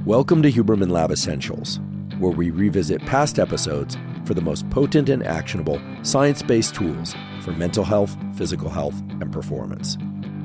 Welcome to Huberman Lab Essentials, where we revisit past episodes for the most potent and actionable science-based tools for mental health, physical health, and performance.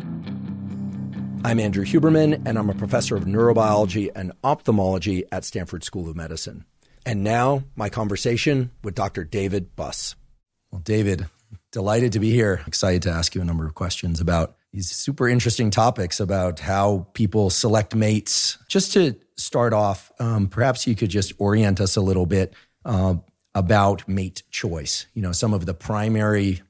I'm Andrew Huberman, and I'm a professor of neurobiology and ophthalmology at Stanford School of Medicine. And now, my conversation with Dr. David Buss. Well, David, delighted to be here. Excited to ask you a number of questions about these super interesting topics about how people select mates. Just to start off, perhaps you could just orient us a little bit about mate choice. You know, some of the primary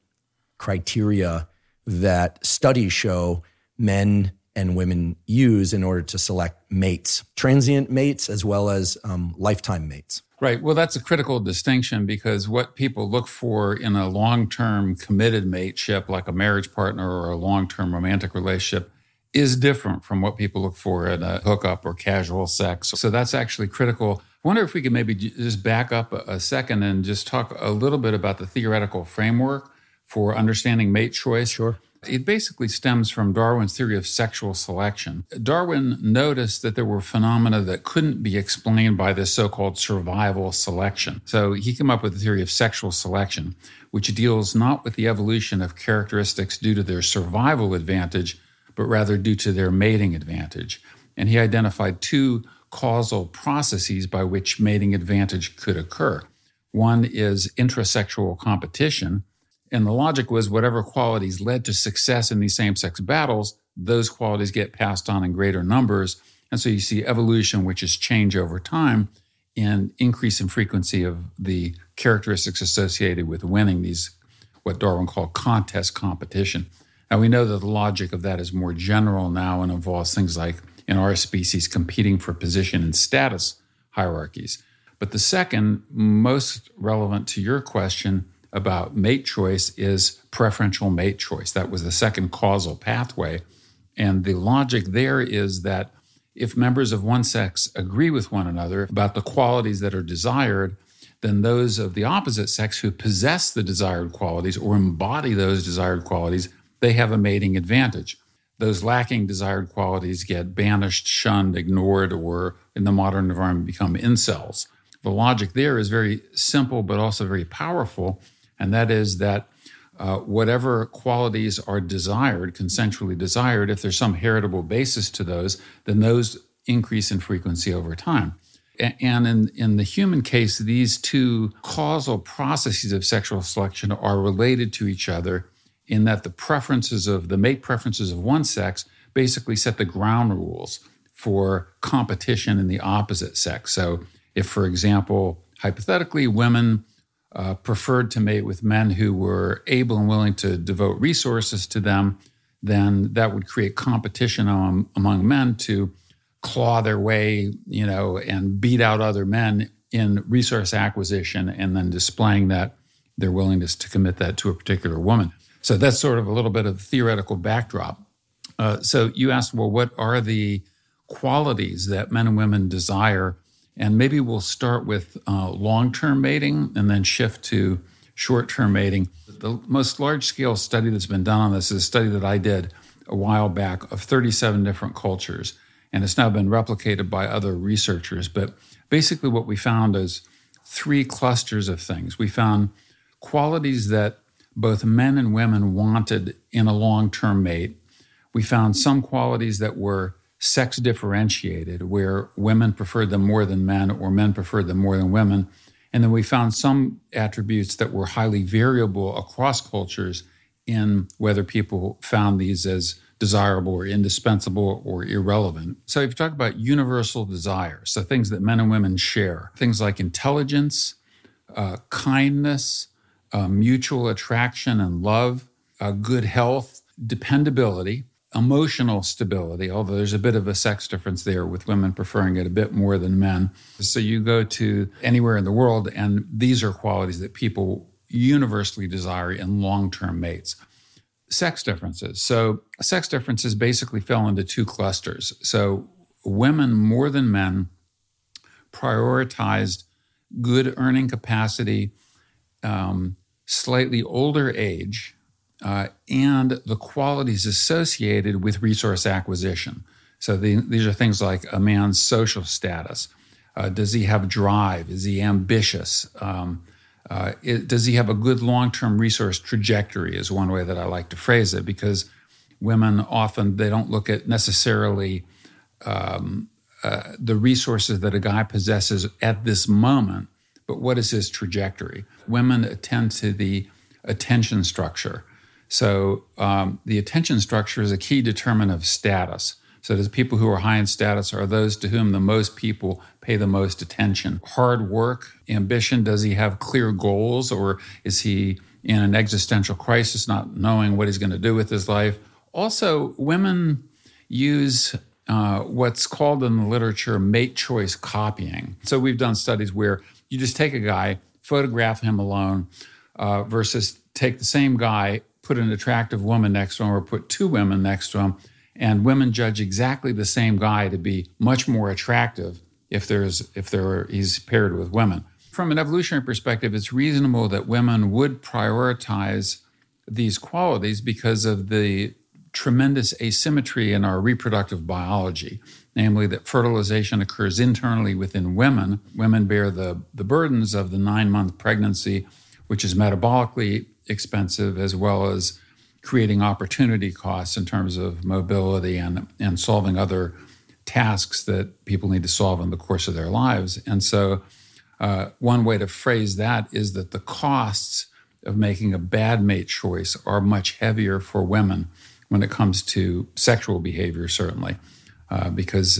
criteria that studies show men and women use in order to select mates, transient mates as well as lifetime mates. Right. Well, that's a critical distinction because what people look for in a long-term committed mateship, like a marriage partner or a long-term romantic relationship, is different from what people look for in a hookup or casual sex. So that's actually critical. I wonder if we could maybe just back up a second and just talk a little bit about the theoretical framework for understanding mate choice. Sure. It basically stems from Darwin's theory of sexual selection. Darwin noticed that there were phenomena that couldn't be explained by this so-called survival selection. So he came up with the theory of sexual selection, which deals not with the evolution of characteristics due to their survival advantage, but rather due to their mating advantage. And he identified two causal processes by which mating advantage could occur. One is intrasexual competition. And the logic was whatever qualities led to success in these same-sex battles, those qualities get passed on in greater numbers. And so you see evolution, which is change over time, and increase in frequency of the characteristics associated with winning these, what Darwin called contest competition. Now, we know that the logic of that is more general now and involves things like, in our species, competing for position and status hierarchies. But the second, most relevant to your question about mate choice, is preferential mate choice. That was the second causal pathway. And the logic there is that if members of one sex agree with one another about the qualities that are desired, then those of the opposite sex who possess the desired qualities or embody those desired qualities, they have a mating advantage. Those lacking desired qualities get banished, shunned, ignored, or in the modern environment become incels. The logic there is very simple, but also very powerful. And that is that whatever qualities are desired, consensually desired, if there's some heritable basis to those, then those increase in frequency over time. And in the human case, these two causal processes of sexual selection are related to each other in that the mate preferences of one sex basically set the ground rules for competition in the opposite sex. So if, for example, hypothetically, women preferred to mate with men who were able and willing to devote resources to them, then that would create competition among men to claw their way, and beat out other men in resource acquisition and then displaying that their willingness to commit that to a particular woman. So that's sort of a little bit of theoretical backdrop. So you asked, well, what are the qualities that men and women desire? And maybe we'll start with long-term mating and then shift to short-term mating. The most large-scale study that's been done on this is a study that I did a while back of 37 different cultures. And it's now been replicated by other researchers. But basically what we found is three clusters of things. We found qualities that both men and women wanted in a long-term mate. We found some qualities that were sex differentiated, where women preferred them more than men or men preferred them more than women. And then we found some attributes that were highly variable across cultures in whether people found these as desirable or indispensable or irrelevant. So if you talk about universal desire, so things that men and women share, things like intelligence, kindness, mutual attraction and love, good health, dependability, emotional stability, although there's a bit of a sex difference there with women preferring it a bit more than men. So you go to anywhere in the world, and these are qualities that people universally desire in long-term mates. Sex differences. So sex differences basically fell into two clusters. So women more than men prioritized good earning capacity, slightly older age, and the qualities associated with resource acquisition. So these are things like a man's social status. Does he have drive? Is he ambitious? Does he have a good long-term resource trajectory is one way that I like to phrase it, because women often, they don't look at necessarily the resources that a guy possesses at this moment, but what is his trajectory? Women attend to the attention structure. So the attention structure is a key determinant of status. So the people who are high in status are those to whom the most people pay the most attention. Hard work, ambition, does he have clear goals, or is he in an existential crisis, not knowing what he's going to do with his life? Also, women use what's called in the literature mate choice copying. So we've done studies where you just take a guy, photograph him alone, versus take the same guy, put an attractive woman next to him, or put two women next to him, and women judge exactly the same guy to be much more attractive if he's paired with women. From an evolutionary perspective, it's reasonable that women would prioritize these qualities because of the tremendous asymmetry in our reproductive biology, namely that fertilization occurs internally within women. Women bear the burdens of the 9-month pregnancy, which is metabolically expensive, as well as creating opportunity costs in terms of mobility and solving other tasks that people need to solve in the course of their lives. And so one way to phrase that is that the costs of making a bad mate choice are much heavier for women when it comes to sexual behavior, certainly, because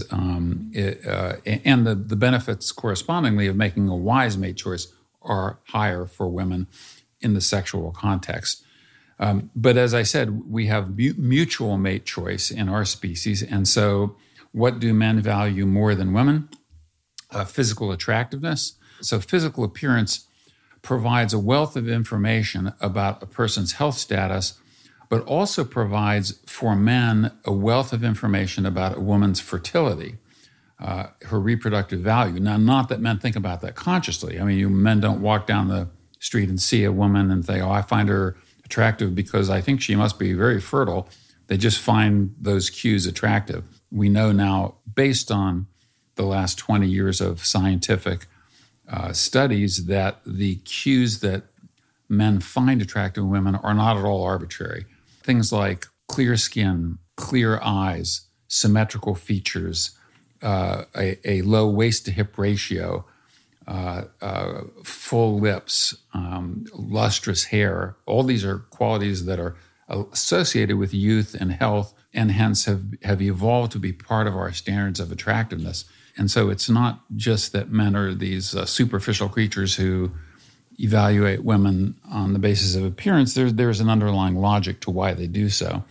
the benefits correspondingly of making a wise mate choice are higher for women in the sexual context. But as I said, we have mutual mate choice in our species. And so what do men value more than women? Physical attractiveness. So physical appearance provides a wealth of information about a person's health status, but also provides for men a wealth of information about a woman's fertility, her reproductive value. Now, not that men think about that consciously. I mean, men don't walk down the street and see a woman and think, oh, I find her attractive because I think she must be very fertile. They just find those cues attractive. We know now, based on the last 20 years of scientific studies, that the cues that men find attractive in women are not at all arbitrary. Things like clear skin, clear eyes, symmetrical features, a low waist-to-hip ratio, full lips, lustrous hair. All these are qualities that are associated with youth and health, and hence have evolved to be part of our standards of attractiveness. And so it's not just that men are these superficial creatures who evaluate women on the basis of appearance. There's an underlying logic to why they do so.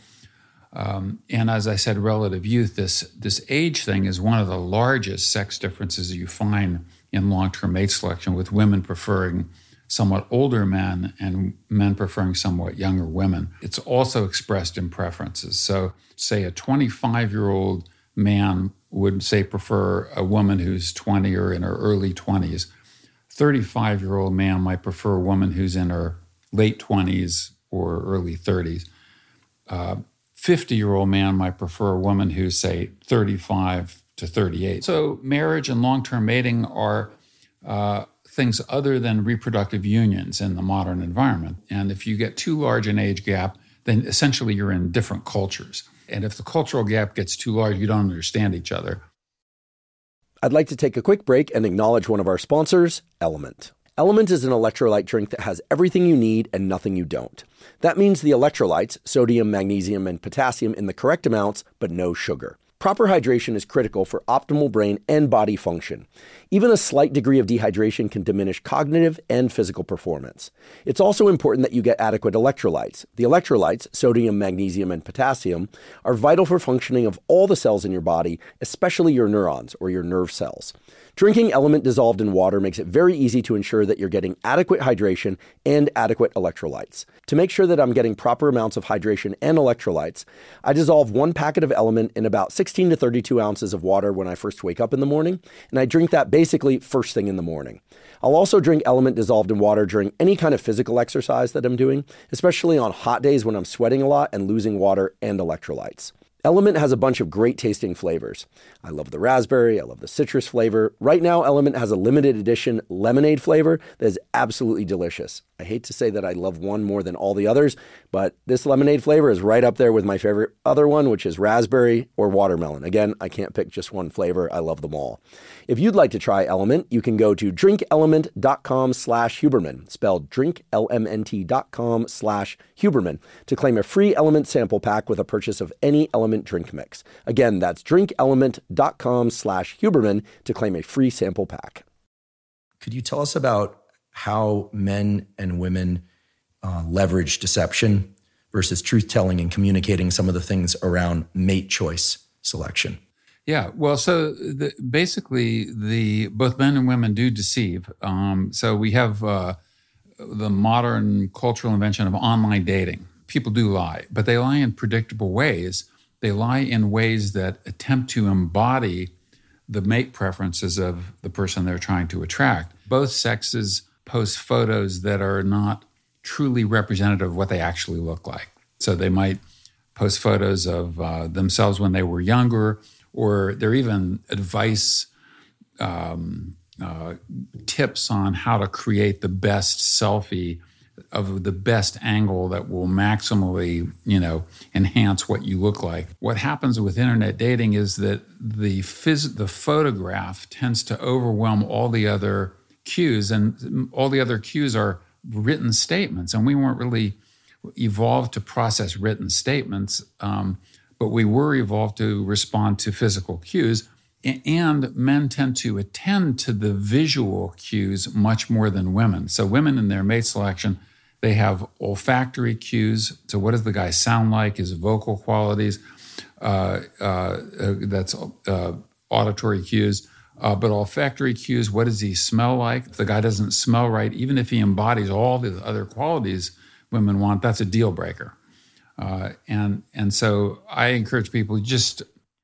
And as I said, relative youth, this age thing is one of the largest sex differences you find in long-term mate selection, with women preferring somewhat older men and men preferring somewhat younger women. It's also expressed in preferences. So say a 25-year-old man would, say, prefer a woman who's 20 or in her early 20s. 35-year-old man might prefer a woman who's in her late 20s or early 30s. 50-year-old man might prefer a woman who's, say, 35 to 38. So marriage and long-term mating are things other than reproductive unions in the modern environment. And if you get too large an age gap, then essentially you're in different cultures. And if the cultural gap gets too large, you don't understand each other. I'd like to take a quick break and acknowledge one of our sponsors, Element. Element is an electrolyte drink that has everything you need and nothing you don't. That means the electrolytes, sodium, magnesium, and potassium in the correct amounts, but no sugar. Proper hydration is critical for optimal brain and body function. Even a slight degree of dehydration can diminish cognitive and physical performance. It's also important that you get adequate electrolytes. The electrolytes, sodium, magnesium, and potassium, are vital for functioning of all the cells in your body, especially your neurons or your nerve cells. Drinking Element dissolved in water makes it very easy to ensure that you're getting adequate hydration and adequate electrolytes. To make sure that I'm getting proper amounts of hydration and electrolytes, I dissolve 1 packet of Element in about 16 to 32 ounces of water when I first wake up in the morning, and I drink that basically first thing in the morning. I'll also drink Element dissolved in water during any kind of physical exercise that I'm doing, especially on hot days when I'm sweating a lot and losing water and electrolytes. Element has a bunch of great tasting flavors. I love the raspberry. I love the citrus flavor. Right now, Element has a limited edition lemonade flavor that is absolutely delicious. I hate to say that I love one more than all the others, but this lemonade flavor is right up there with my favorite other one, which is raspberry or watermelon. Again, I can't pick just one flavor. I love them all. If you'd like to try Element, you can go to drinkelement.com/Huberman, spelled drinkelement.com/Huberman, to claim a free Element sample pack with a purchase of any Element drink mix. Again, that's drinkelement.com/Huberman to claim a free sample pack. Could you tell us about how men and women leverage deception versus truth-telling and communicating some of the things around mate choice selection? Yeah, well, so basically, both men and women do deceive. So we have the modern cultural invention of online dating. People do lie, but they lie in predictable ways. They lie in ways that attempt to embody the mate preferences of the person they're trying to attract. Both sexes post photos that are not truly representative of what they actually look like. So they might post photos of themselves when they were younger, or they're even advice tips on how to create the best selfie of the best angle that will maximally, enhance what you look like. What happens with internet dating is that the photograph tends to overwhelm all the other cues, and all the other cues are written statements. And we weren't really evolved to process written statements, but we were evolved to respond to physical cues. And men tend to attend to the visual cues much more than women. So women in their mate selection, they have olfactory cues. So what does the guy sound like? His vocal qualities. That's auditory cues. But olfactory cues, what does he smell like? If the guy doesn't smell right, even if he embodies all the other qualities women want, that's a deal breaker. And so I encourage people just,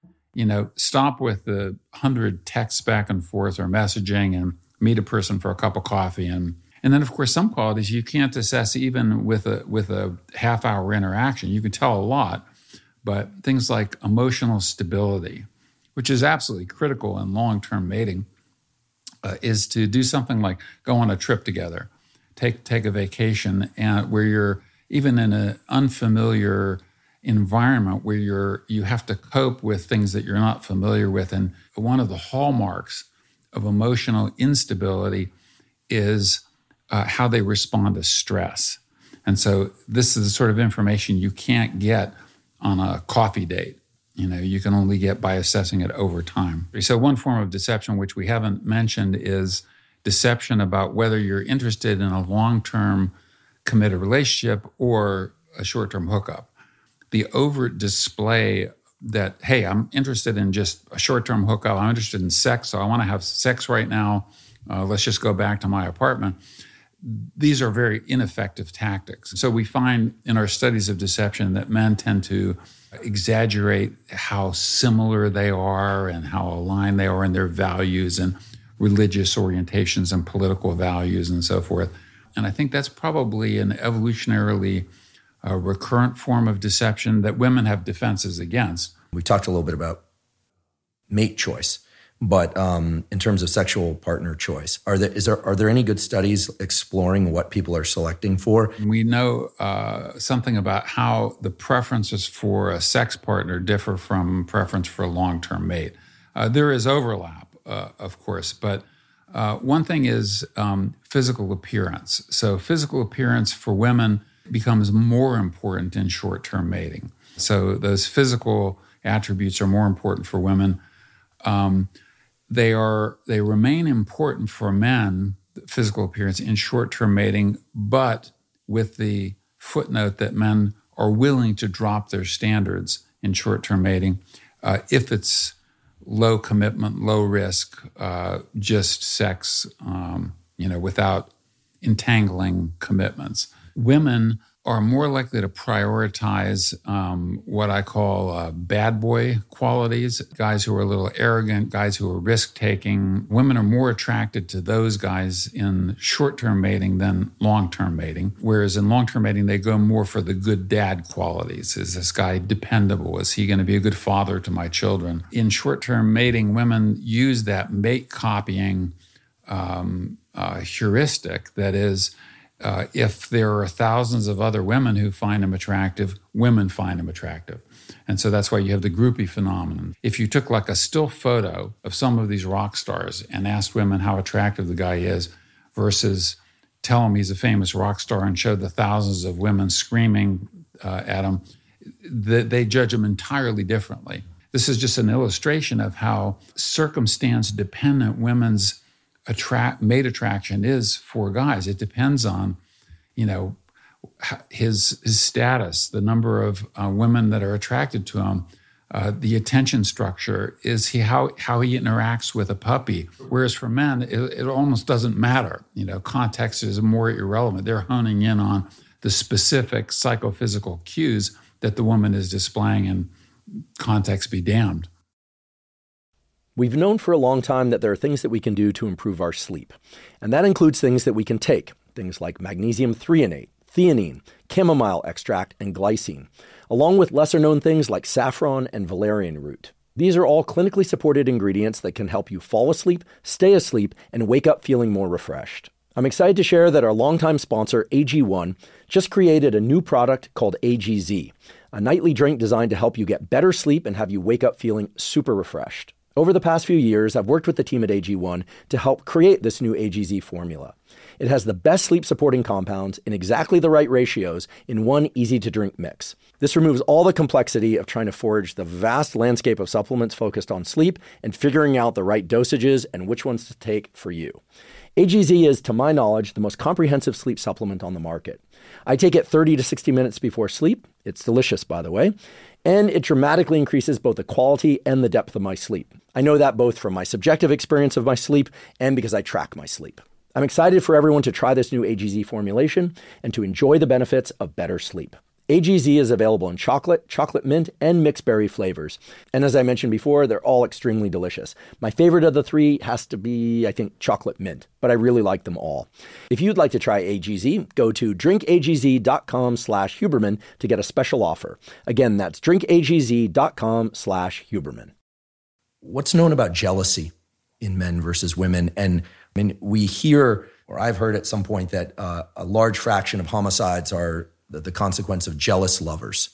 stop with the 100 texts back and forth or messaging and meet a person for a cup of coffee. And then, of course, some qualities you can't assess even with a half-hour interaction. You can tell a lot, but things like emotional stability, which is absolutely critical in long-term mating, is to do something like go on a trip together, take a vacation, and where you're even in an unfamiliar environment where you have to cope with things that you're not familiar with. And one of the hallmarks of emotional instability is how they respond to stress. And so this is the sort of information you can't get on a coffee date. You can only get by assessing it over time. So one form of deception, which we haven't mentioned, is deception about whether you're interested in a long-term committed relationship or a short-term hookup. The overt display that, hey, I'm interested in just a short-term hookup, I'm interested in sex, so I want to have sex right now, let's just go back to my apartment. These are very ineffective tactics. So we find in our studies of deception that men tend to exaggerate how similar they are and how aligned they are in their values and religious orientations and political values and so forth. And I think that's probably an evolutionarily recurrent form of deception that women have defenses against. We talked a little bit about mate choice, but in terms of sexual partner choice, are there any good studies exploring what people are selecting for? We know something about how the preferences for a sex partner differ from preference for a long-term mate. There is overlap, of course, but one thing is physical appearance. So physical appearance for women becomes more important in short-term mating. So those physical attributes are more important for women. They remain important for men, physical appearance, in short-term mating, but with the footnote that men are willing to drop their standards in short-term mating if it's low commitment, low risk, just sex, without entangling commitments. Women are more likely to prioritize what I call bad boy qualities, guys who are a little arrogant, guys who are risk-taking. Women are more attracted to those guys in short-term mating than long-term mating, whereas in long-term mating, they go more for the good dad qualities. Is this guy dependable? Is he going to be a good father to my children? In short-term mating, women use that mate copying heuristic, that is, if there are thousands of other women who find him attractive, women find him attractive. And so that's why you have the groupie phenomenon. If you took like a still photo of some of these rock stars and asked women how attractive the guy is versus tell him he's a famous rock star and showed the thousands of women screaming at him, they judge him entirely differently. This is just an illustration of how circumstance-dependent women's mate attraction is for guys. It depends on, his status, the number of women that are attracted to him, the attention structure, how he interacts with a puppy. Whereas for men, it almost doesn't matter. Context is more irrelevant. They're honing in on the specific psychophysical cues that the woman is displaying, and context be damned. We've known for a long time that there are things that we can do to improve our sleep. And that includes things that we can take, things like magnesium threonate, theanine, chamomile extract, and glycine, along with lesser-known things like saffron and valerian root. These are all clinically supported ingredients that can help you fall asleep, stay asleep, and wake up feeling more refreshed. I'm excited to share that our longtime sponsor, AG1, just created a new product called AGZ, a nightly drink designed to help you get better sleep and have you wake up feeling super refreshed. Over the past few years, I've worked with the team at AG1 to help create this new AGZ formula. It has the best sleep-supporting compounds in exactly the right ratios in one easy-to-drink mix. This removes all the complexity of trying to forage the vast landscape of supplements focused on sleep and figuring out the right dosages and which ones to take for you. AGZ is, to my knowledge, the most comprehensive sleep supplement on the market. I take it 30 to 60 minutes before sleep. It's delicious, by the way. And it dramatically increases both the quality and the depth of my sleep. I know that both from my subjective experience of my sleep and because I track my sleep. I'm excited for everyone to try this new AGZ formulation and to enjoy the benefits of better sleep. AGZ is available in chocolate, chocolate mint, and mixed berry flavors. And as I mentioned before, they're all extremely delicious. My favorite of the three has to be, I think, chocolate mint, but I really like them all. If you'd like to try AGZ, go to drinkagz.com/Huberman to get a special offer. Again, that's drinkagz.com/Huberman. What's known about jealousy in men versus women? And I mean, we hear, or I've heard at some point, that a large fraction of homicides are the consequence of jealous lovers.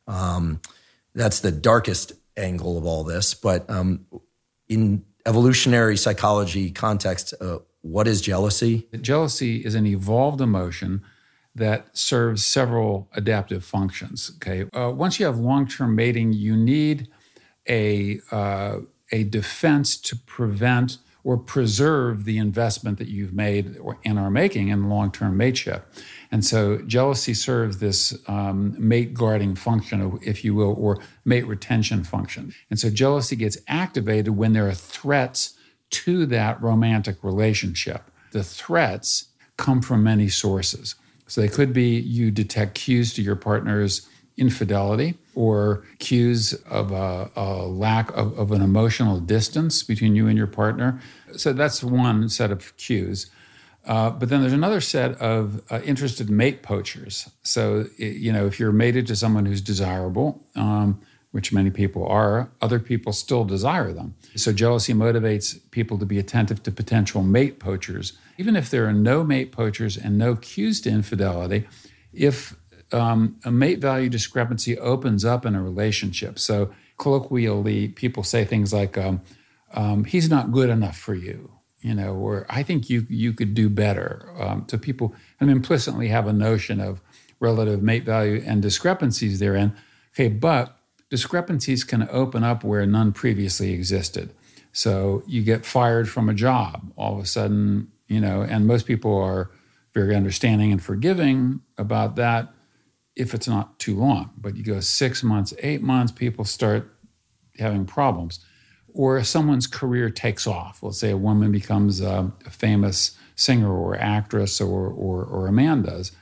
That's the darkest angle of all this. But in evolutionary psychology context, what is jealousy? Jealousy is an evolved emotion that serves several adaptive functions. Okay, once you have long-term mating, you need a defense to prevent or preserve the investment that you've made and are making in long-term mateship. And so jealousy serves this mate guarding function, if you will, or mate retention function. And so jealousy gets activated when there are threats to that romantic relationship. The threats come from many sources. So they could be you detect cues to your partner's infidelity or cues of a lack of an emotional distance between you and your partner. So that's one set of cues. But then there's another set of interested mate poachers. So, if you're mated to someone who's desirable, which many people are, other people still desire them. So jealousy motivates people to be attentive to potential mate poachers. Even if there are no mate poachers and no cues to infidelity, if a mate value discrepancy opens up in a relationship. So colloquially, people say things like, he's not good enough for you, or I think you could do better. So people implicitly have a notion of relative mate value and discrepancies therein. Okay, but discrepancies can open up where none previously existed. So you get fired from a job all of a sudden, and most people are very understanding and forgiving about that if it's not too long. But you go 6 months, 8 months, people start having problems. Or someone's career takes off. Let's say a woman becomes a famous singer or actress or a man does.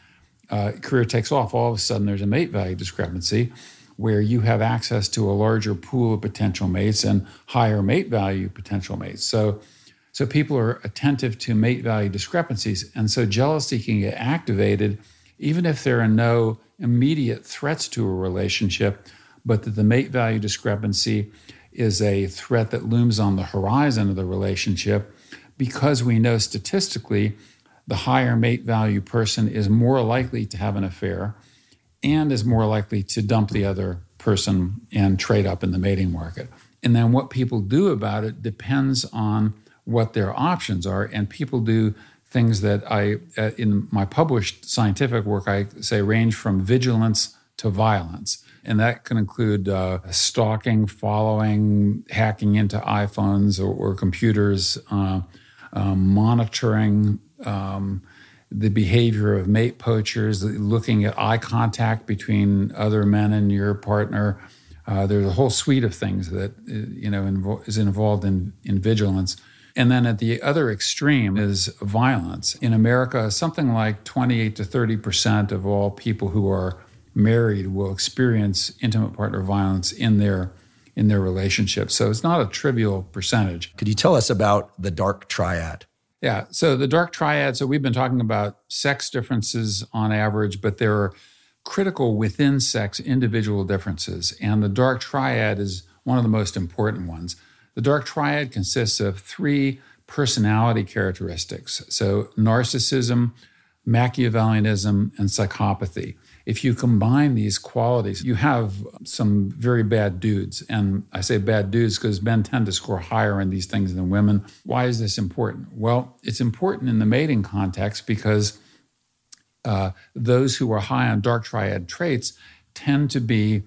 career takes off, all of a sudden there's a mate value discrepancy where you have access to a larger pool of potential mates and higher mate value potential mates. So people are attentive to mate value discrepancies. And so jealousy can get activated even if there are no immediate threats to a relationship, but that the mate value discrepancy is a threat that looms on the horizon of the relationship, because we know statistically the higher mate value person is more likely to have an affair and is more likely to dump the other person and trade up in the mating market. And then what people do about it depends on what their options are. And people do things that in my published scientific work, I say range from vigilance to violence. And that can include stalking, following, hacking into iPhones or computers, monitoring the behavior of mate poachers, looking at eye contact between other men and your partner. There's a whole suite of things that is involved in vigilance. And then at the other extreme is violence. In America, something like 28 to 30% of all people who are married will experience intimate partner violence in their relationship. So it's not a trivial percentage. Could you tell us about the dark triad? Yeah. So the dark triad, so we've been talking about sex differences on average, but there are critical within sex individual differences. And the dark triad is one of the most important ones. The dark triad consists of 3 personality characteristics. So narcissism, Machiavellianism, and psychopathy. If you combine these qualities, you have some very bad dudes. And I say bad dudes because men tend to score higher in these things than women. Why is this important? Well, it's important in the mating context because those who are high on dark triad traits tend to be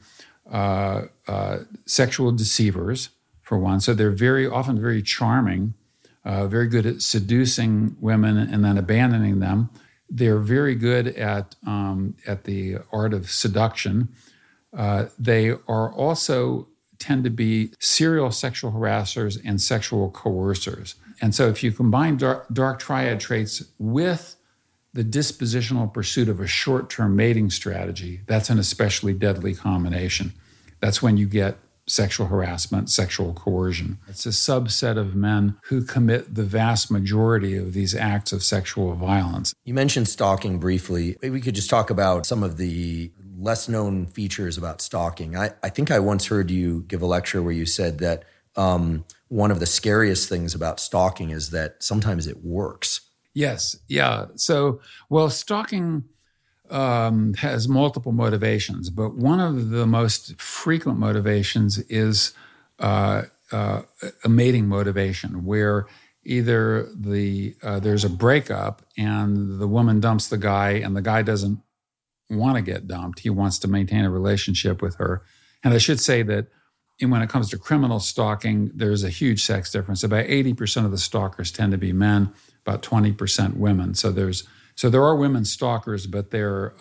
sexual deceivers, for one. So they're often very charming, very good at seducing women and then abandoning them. They're very good at the art of seduction. They are also tend to be serial sexual harassers and sexual coercers. And so if you combine dark triad traits with the dispositional pursuit of a short-term mating strategy, that's an especially deadly combination. That's when you get sexual harassment, sexual coercion. It's a subset of men who commit the vast majority of these acts of sexual violence. You mentioned stalking briefly. Maybe we could just talk about some of the less known features about stalking. I think I once heard you give a lecture where you said that one of the scariest things about stalking is that sometimes it works. Yes. Yeah. So, stalking has multiple motivations, but one of the most frequent motivations is a mating motivation, where either there's a breakup and the woman dumps the guy, and the guy doesn't want to get dumped. He wants to maintain a relationship with her. And I should say that when it comes to criminal stalking, there's a huge sex difference. About 80% of the stalkers tend to be men, about 20% women. So there are women stalkers, but they're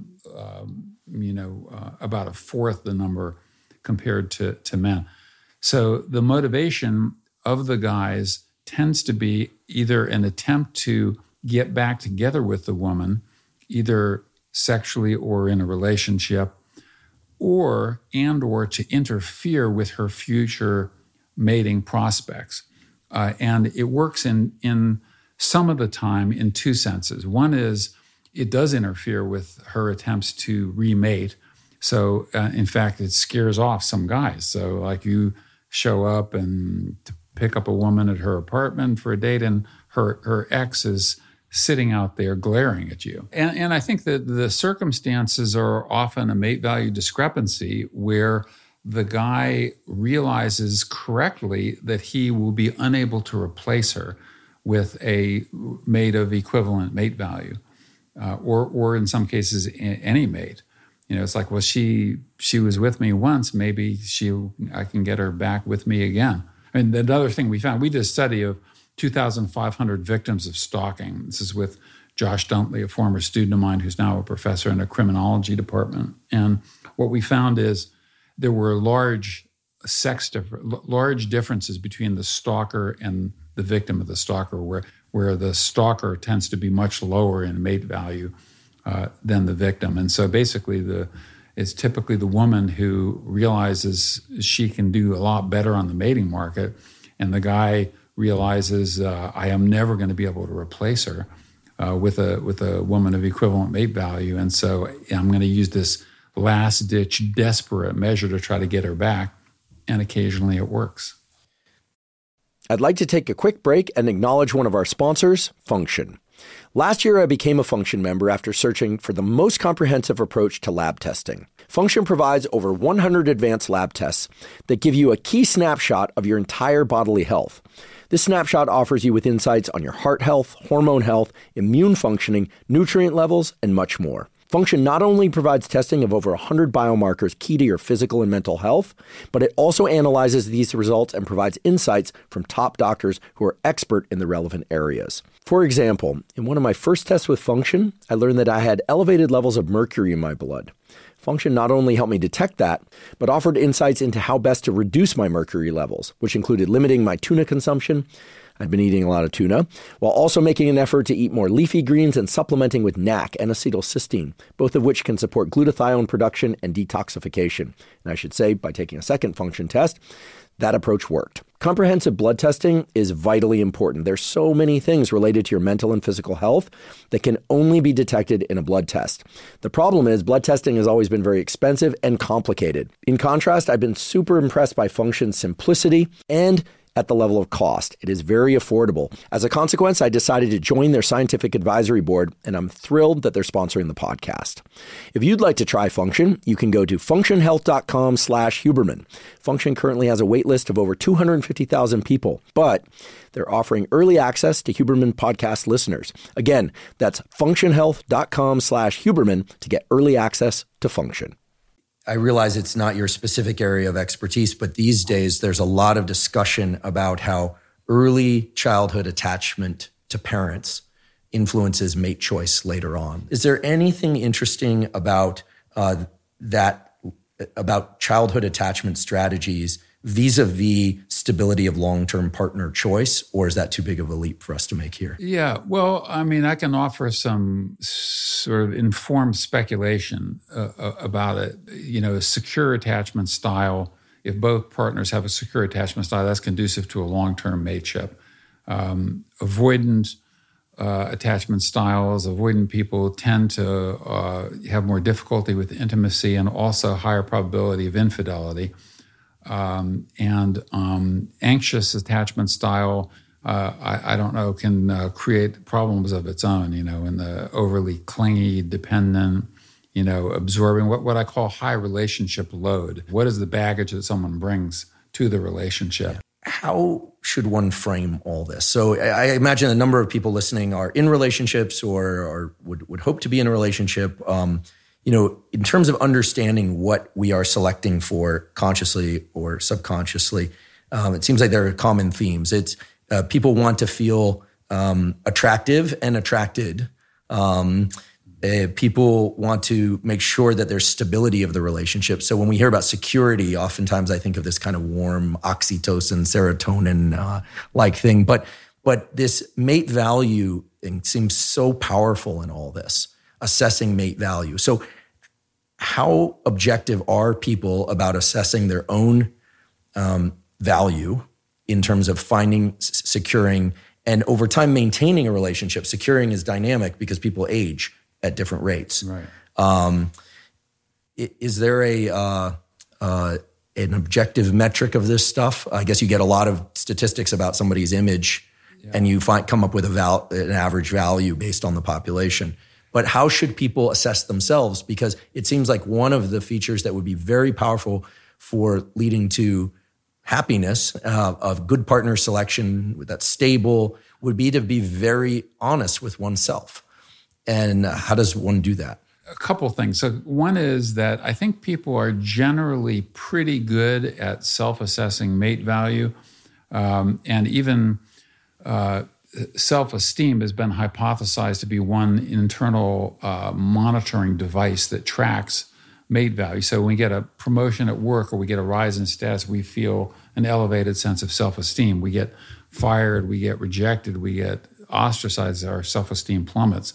about a fourth the number compared to men. So the motivation of the guys tends to be either an attempt to get back together with the woman, either sexually or in a relationship, or to interfere with her future mating prospects. And it works in some of the time in 2 senses. One is it does interfere with her attempts to remate. So in fact, it scares off some guys. So like you show up and to pick up a woman at her apartment for a date, and her ex is sitting out there glaring at you. And I think that the circumstances are often a mate value discrepancy where the guy realizes correctly that he will be unable to replace her with a mate of equivalent mate value, or in some cases, any mate. It's like, well, she was with me once, maybe I can get her back with me again. I mean, another thing we found, we did a study of 2,500 victims of stalking. This is with Josh Duntley, a former student of mine who's now a professor in a criminology department. And what we found is there were large differences between the stalker and the victim of the stalker, where the stalker tends to be much lower in mate value than the victim. And so basically it's typically the woman who realizes she can do a lot better on the mating market, and the guy realizes I am never going to be able to replace her with a woman of equivalent mate value, and so I'm going to use this last-ditch desperate measure to try to get her back, and occasionally it works. I'd like to take a quick break and acknowledge one of our sponsors, Function. Last year, I became a Function member after searching for the most comprehensive approach to lab testing. Function provides over 100 advanced lab tests that give you a key snapshot of your entire bodily health. This snapshot offers you with insights on your heart health, hormone health, immune functioning, nutrient levels, and much more. Function not only provides testing of over 100 biomarkers key to your physical and mental health, but it also analyzes these results and provides insights from top doctors who are expert in the relevant areas. For example, in one of my first tests with Function, I learned that I had elevated levels of mercury in my blood. Function not only helped me detect that, but offered insights into how best to reduce my mercury levels, which included limiting my tuna consumption. I'd been eating a lot of tuna, while also making an effort to eat more leafy greens and supplementing with NAC and acetylcysteine, both of which can support glutathione production and detoxification. And I should say, by taking a second Function test, that approach worked. Comprehensive blood testing is vitally important. There's so many things related to your mental and physical health that can only be detected in a blood test. The problem is blood testing has always been very expensive and complicated. In contrast, I've been super impressed by Function's simplicity and at the level of cost. It is very affordable. As a consequence, I decided to join their scientific advisory board, and I'm thrilled that they're sponsoring the podcast. If you'd like to try Function, you can go to functionhealth.com/Huberman. Function currently has a wait list of over 250,000 people, but they're offering early access to Huberman podcast listeners. Again, that's functionhealth.com/Huberman to get early access to Function. I realize it's not your specific area of expertise, but these days there's a lot of discussion about how early childhood attachment to parents influences mate choice later on. Is there anything interesting about about childhood attachment strategies vis-a-vis stability of long-term partner choice, or is that too big of a leap for us to make here? Yeah, well, I mean, I can offer some sort of informed speculation about it. You know, a secure attachment style, if both partners have a secure attachment style, that's conducive to a long-term mateship. Avoidant attachment styles, avoidant people tend to have more difficulty with intimacy and also higher probability of infidelity. Anxious attachment style, I don't know, can create problems of its own, you know, in the overly clingy, dependent, you know, absorbing what I call high relationship load. What is the baggage that someone brings to the relationship? Yeah. How should one frame all this? So I imagine a number of people listening are in relationships or would hope to be in a relationship. You know, in terms of understanding what we are selecting for consciously or subconsciously, it seems like there are common themes. It's people want to feel attractive and attracted. People want to make sure that there's stability of the relationship. So when we hear about security, oftentimes I think of this kind of warm oxytocin, serotonin like thing. But this mate value thing seems so powerful in all this, assessing mate value. So how objective are people about assessing their own value in terms of finding, securing, and over time maintaining a relationship? Securing is dynamic because people age at different rates. Right. Is there an objective metric of this stuff? I guess you get a lot of statistics about somebody's image, and you come up with an average value based on the population. But how should people assess themselves? Because it seems like one of the features that would be very powerful for leading to happiness, of good partner selection that's stable, would be to be very honest with oneself. And how does one do that? A couple things. So one is that I think people are generally pretty good at self-assessing mate value, and even self-esteem has been hypothesized to be one internal monitoring device that tracks mate value. So when we get a promotion at work or we get a rise in status, we feel an elevated sense of self-esteem. We get fired, we get rejected, we get ostracized, our self-esteem plummets.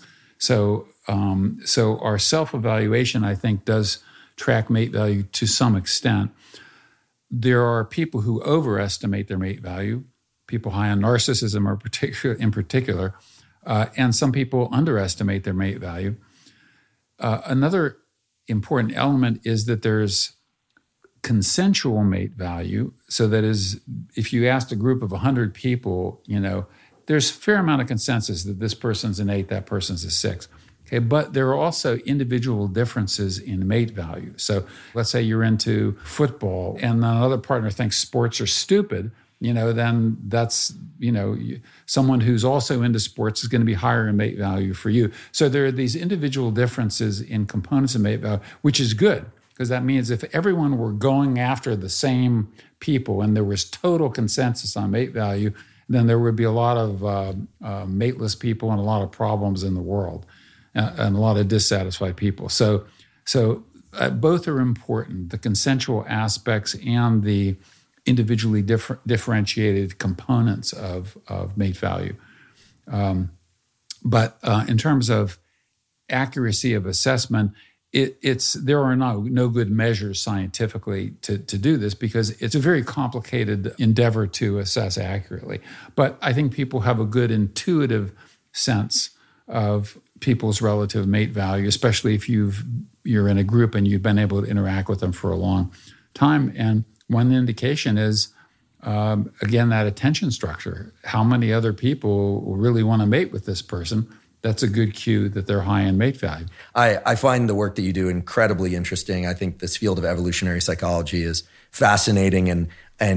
So our self-evaluation, I think, does track mate value to some extent. There are people who overestimate their mate value, people high on narcissism in particular, and some people underestimate their mate value. Another important element is that there's consensual mate value. So that is, if you asked a group of 100 people, there's a fair amount of consensus that this person's an 8, that person's a 6. Okay, but there are also individual differences in mate value. So let's say you're into football and another partner thinks sports are stupid, then that's, someone who's also into sports is going to be higher in mate value for you. So there are these individual differences in components of mate value, which is good, because that means if everyone were going after the same people and there was total consensus on mate value, then there would be a lot of mateless people and a lot of problems in the world and a lot of dissatisfied people. So both are important, the consensual aspects and the individually differentiated components of mate value. But in terms of accuracy of assessment, there are no good measures scientifically to do this because it's a very complicated endeavor to assess accurately. But I think people have a good intuitive sense of people's relative mate value, especially if you're in a group and you've been able to interact with them for a long time. And one indication is, again, that attention structure. How many other people really want to mate with this person? That's a good cue that they're high in mate value. I find the work that you do incredibly interesting. I think this field of evolutionary psychology is fascinating, and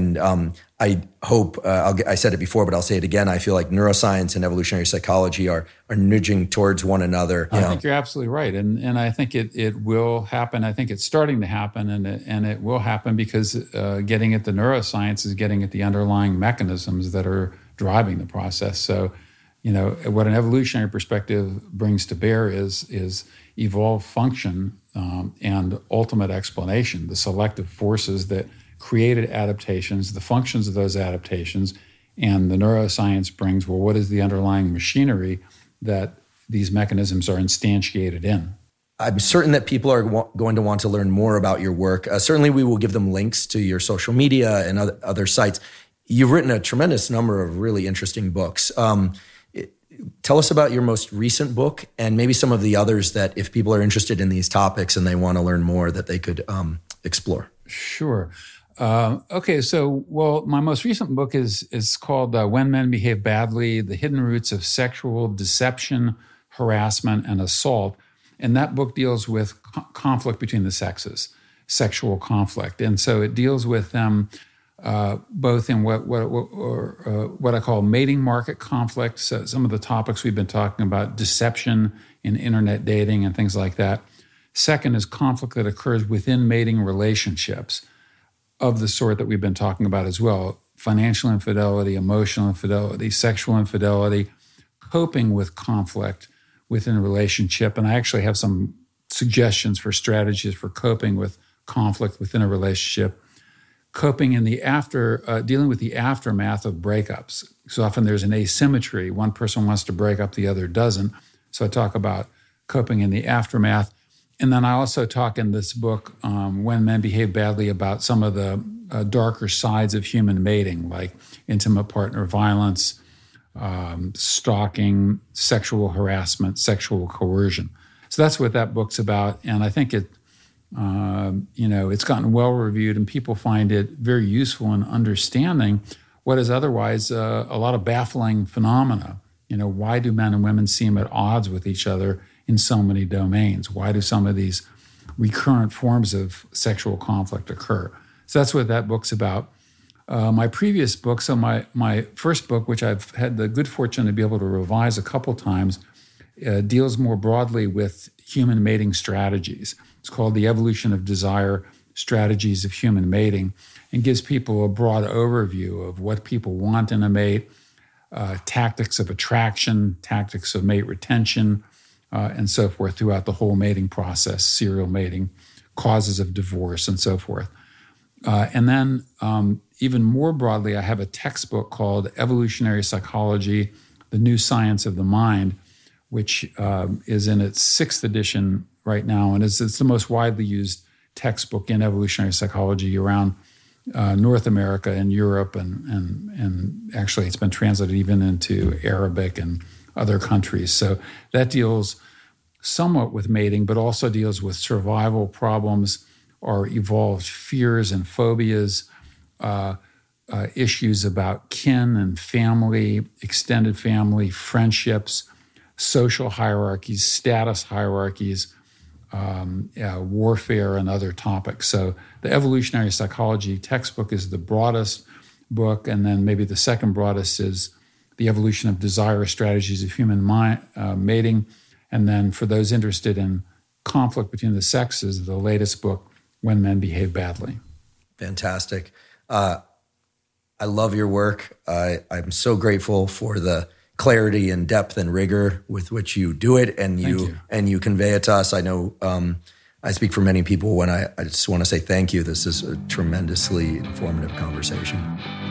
I hope I said it before, but I'll say it again. I feel like neuroscience and evolutionary psychology are nudging towards one another. I think you're absolutely right, and I think it will happen. I think it's starting to happen, and it will happen because getting at the neuroscience is getting at the underlying mechanisms that are driving the process. So, what an evolutionary perspective brings to bear is evolved function and ultimate explanation, the selective forces that created adaptations, the functions of those adaptations, and the neuroscience brings, well, what is the underlying machinery that these mechanisms are instantiated in? I'm certain that people are going to want to learn more about your work. Certainly, we will give them links to your social media and other sites. You've written a tremendous number of really interesting books. Tell us about your most recent book and maybe some of the others that if people are interested in these topics and they want to learn more that they could explore. Sure. Okay, so, my most recent book is called When Men Behave Badly, The Hidden Roots of Sexual Deception, Harassment, and Assault. And that book deals with conflict between the sexes, sexual conflict. And so it deals with them both in what I call mating market conflict, so some of the topics we've been talking about, deception in internet dating and things like that. Second is conflict that occurs within mating relationships of the sort that we've been talking about as well: financial infidelity, emotional infidelity, sexual infidelity, coping with conflict within a relationship. And I actually have some suggestions for strategies for coping with conflict within a relationship. Coping in the dealing with the aftermath of breakups. So often there's an asymmetry. One person wants to break up, the other doesn't. So I talk about coping in the aftermath. And then I also talk in this book, When Men Behave Badly, about some of the darker sides of human mating, like intimate partner violence, stalking, sexual harassment, sexual coercion. So that's what that book's about. And I think it's gotten well reviewed, and people find it very useful in understanding what is otherwise a lot of baffling phenomena. Why do men and women seem at odds with each other in so many domains? Why do some of these recurrent forms of sexual conflict occur? So that's what that book's about. My previous book, so my first book, which I've had the good fortune to be able to revise a couple times, deals more broadly with human mating strategies. It's called The Evolution of Desire, Strategies of Human Mating, and gives people a broad overview of what people want in a mate, tactics of attraction, tactics of mate retention, and so forth throughout the whole mating process, serial mating, causes of divorce, and so forth. And then even more broadly, I have a textbook called Evolutionary Psychology, The New Science of the Mind, which is in its 6th edition right now, and it's the most widely used textbook in evolutionary psychology around North America and Europe, and actually it's been translated even into Arabic and other countries. So that deals somewhat with mating, but also deals with survival problems or evolved fears and phobias, issues about kin and family, extended family, friendships, social hierarchies, status hierarchies, warfare, and other topics. So the evolutionary psychology textbook is the broadest book, and then maybe the second broadest is The Evolution of Desire, Strategies of Human Mating. And then for those interested in conflict between the sexes, the latest book, When Men Behave Badly. Fantastic. I love your work. I'm so grateful for the clarity and depth and rigor with which you do it, and you convey it to us. I know I speak for many people when I just want to say thank you. This is a tremendously informative conversation.